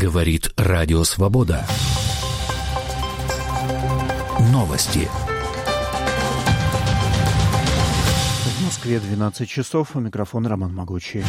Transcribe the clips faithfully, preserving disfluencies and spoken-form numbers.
Говорит Радио Свобода. Новости. В Москве двенадцать часов. У микрофона Роман Могучий.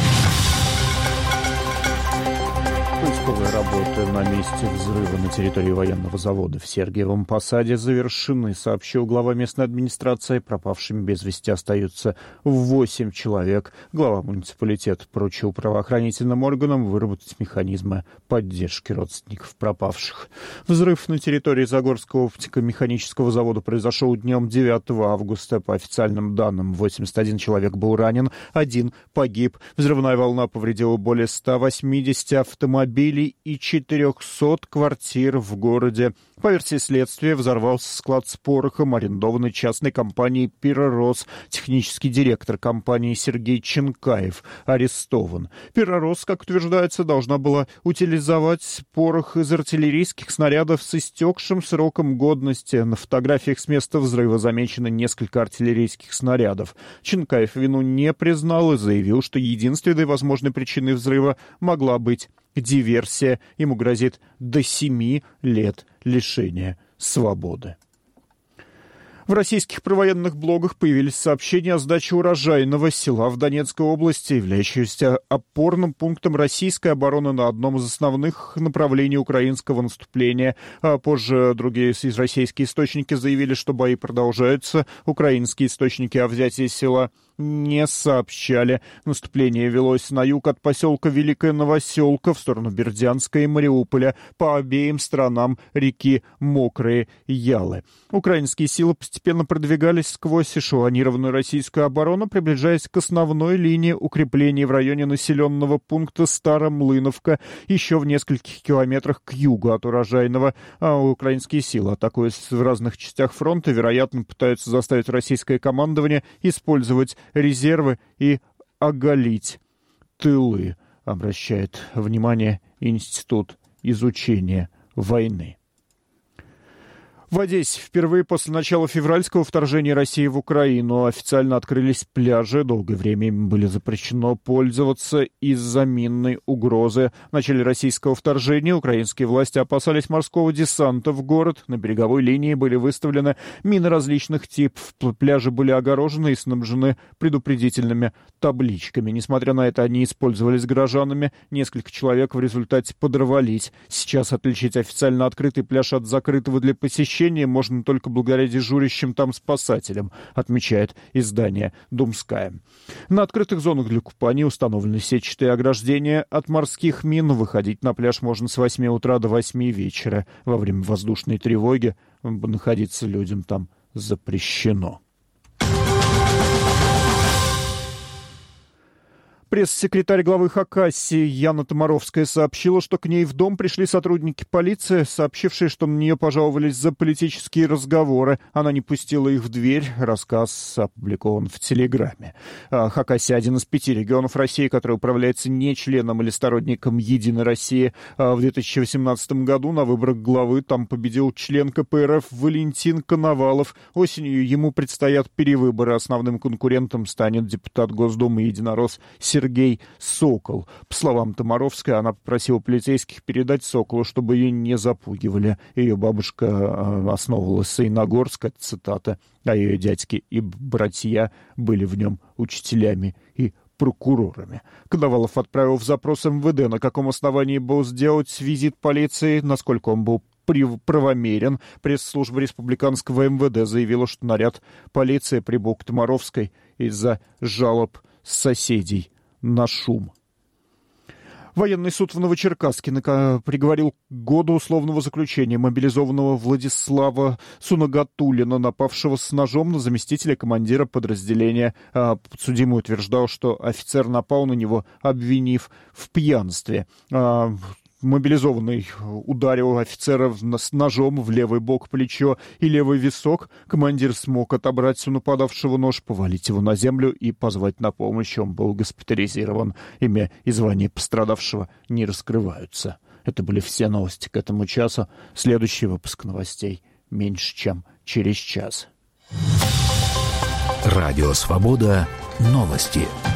Поисковые работы на месте взрыва на территории военного завода в Сергиевом Посаде завершены, сообщил глава местной администрации. Пропавшими без вести остаются восемь человек. Глава муниципалитета поручил правоохранительным органам выработать механизмы поддержки родственников пропавших. Взрыв на территории Загорского оптико-механического завода произошел днем девятого августа. По официальным данным, восемьдесят один человек был ранен, один погиб. Взрывная волна повредила более ста восьмидесяти автомобилей и четырехсот квартир в городе. По версии следствия, взорвался склад с порохом, арендованный частной компанией «Пиророс». Технический директор компании Сергей Ченкаев арестован. «Пиророс», как утверждается, должна была утилизовать порох из артиллерийских снарядов с истекшим сроком годности. На фотографиях с места взрыва замечено несколько артиллерийских снарядов. Ченкаев вину не признал и заявил, что единственной возможной причиной взрыва могла быть диверсия. Ему грозит до семи лет лишения свободы. В российских провоенных блогах появились сообщения о сдаче урожайного села в Донецкой области, являющегося опорным пунктом российской обороны на одном из основных направлений украинского наступления. А позже другие российские источники заявили, что бои продолжаются. Украинские источники о взятии села не сообщали. Наступление велось на юг от поселка Великая Новоселка в сторону Бердянска и Мариуполя по обеим сторонам реки Мокрые Ялы. Украинские силы постепенно продвигались сквозь эшелонированную российскую оборону, приближаясь к основной линии укреплений в районе населенного пункта Старомлыновка, еще в нескольких километрах к югу от урожайного. А украинские силы, атакуя в разных частях фронта, вероятно, пытаются заставить российское командование использовать резервы и оголить тылы, обращает внимание Институт изучения войны. В Одессе впервые после начала февральского вторжения России в Украину официально открылись пляжи. Долгое время им было запрещено пользоваться из-за минной угрозы. В начале российского вторжения украинские власти опасались морского десанта в город. На береговой линии были выставлены мины различных типов. Пляжи были огорожены и снабжены предупредительными табличками. Несмотря на это, они использовались горожанами. Несколько человек в результате подорвались. Сейчас отличить официально открытый пляж от закрытого для посещения можно только благодаря дежурящим там спасателям, отмечает издание «Думская». На открытых зонах для купания установлены сетчатые ограждения от морских мин. Выходить на пляж можно с восьми утра до восьми вечера. Во время воздушной тревоги находиться людям там запрещено. Пресс-секретарь главы Хакасии Яна Томаровская сообщила, что к ней в дом пришли сотрудники полиции, сообщившие, что на нее пожаловались за политические разговоры. Она не пустила их в дверь. Рассказ опубликован в Телеграме. Хакасия — один из пяти регионов России, который управляется не членом или сторонником «Единой России». В две тысячи восемнадцатом году на выборах главы там победил член ка пэ эр эф Валентин Коновалов. Осенью ему предстоят перевыборы. Основным конкурентом станет депутат Госдумы единорос Сергей Сергей Сокол. По словам Томаровской, она попросила полицейских передать Соколу, чтобы ее не запугивали. Ее бабушка основывала Саяногорск, это цитата, а ее дядьки и братья были в нем учителями и прокурорами. Коновалов отправил в запрос эм вэ дэ, на каком основании был сделать визит полиции, насколько он был правомерен. Пресс-служба республиканского эм вэ дэ заявила, что наряд полиции прибыл к Томаровской из-за жалоб соседей на шум. Военный суд в Новочеркасске приговорил к году условного заключения мобилизованного Владислава Сунагатуллина, напавшего с ножом на заместителя командира подразделения. Подсудимый утверждал, что офицер напал на него, обвинив в пьянстве. Мобилизованный ударил офицера с ножом в левый бок, плечо и левый висок. Командир смог отобрать у нападавшего нож, повалить его на землю и позвать на помощь. Он был госпитализирован. Имя и звание пострадавшего не раскрываются. Это были все новости к этому часу. Следующий выпуск новостей меньше, чем через час. Радио «Свобода». Новости.